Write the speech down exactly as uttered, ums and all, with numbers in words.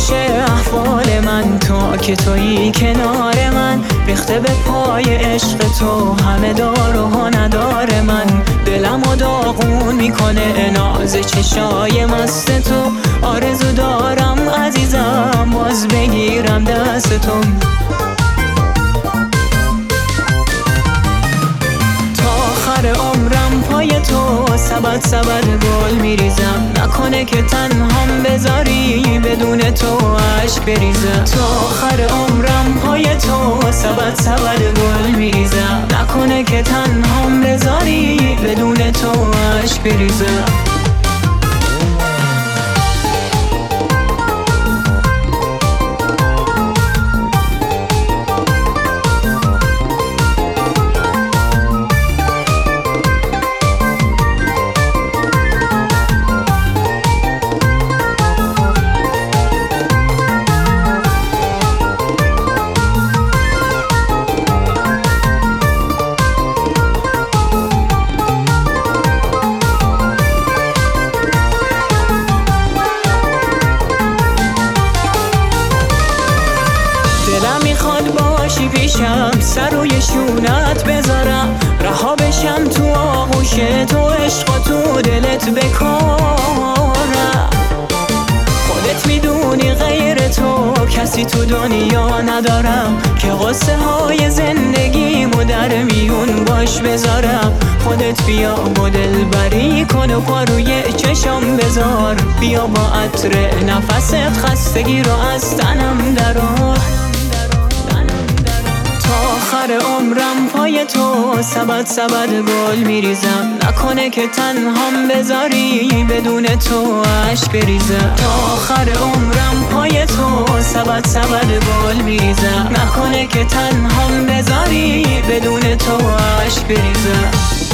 میشه احوال من تا که تویی کنار من. ریخته به پای عشق تو همه دار و ها نداره من. دلم و داغون میکنه ناز چشای مست تو. آرزو دارم عزیزم باز بگیرم دست تو. عمرم پای تو سبد سبد گل میریزم. نکنه که تنهام بذاری بدون تو عشق بریزم. تا آخر عمرم پای تو سبد سبد گل میریزم. نکنه که تنهام بذاری بدون تو عشق بریزم. دلم میخواد باشی پیشم سر روی شونت بذارم. رها بشم تو آغوش تو عشق و تو دلت بکارم. خودت میدونی غیر تو کسی تو دنیا ندارم که قصه های زندگیمو در میون باش بذارم. خودت بیا با دل بری کن و پا روی چشم بذار. بیا با عطر نفست خستگی رو از تنم درار. آخر عمرم پای تو سبد سبد گل میریزم. نکنه که تنهام بذاری بدون تو عشق بریزم. تا آخر عمرم پای تو سبد سبد گل میریزم. نکنه که تنهام بذاری بدون تو عشق بریزم.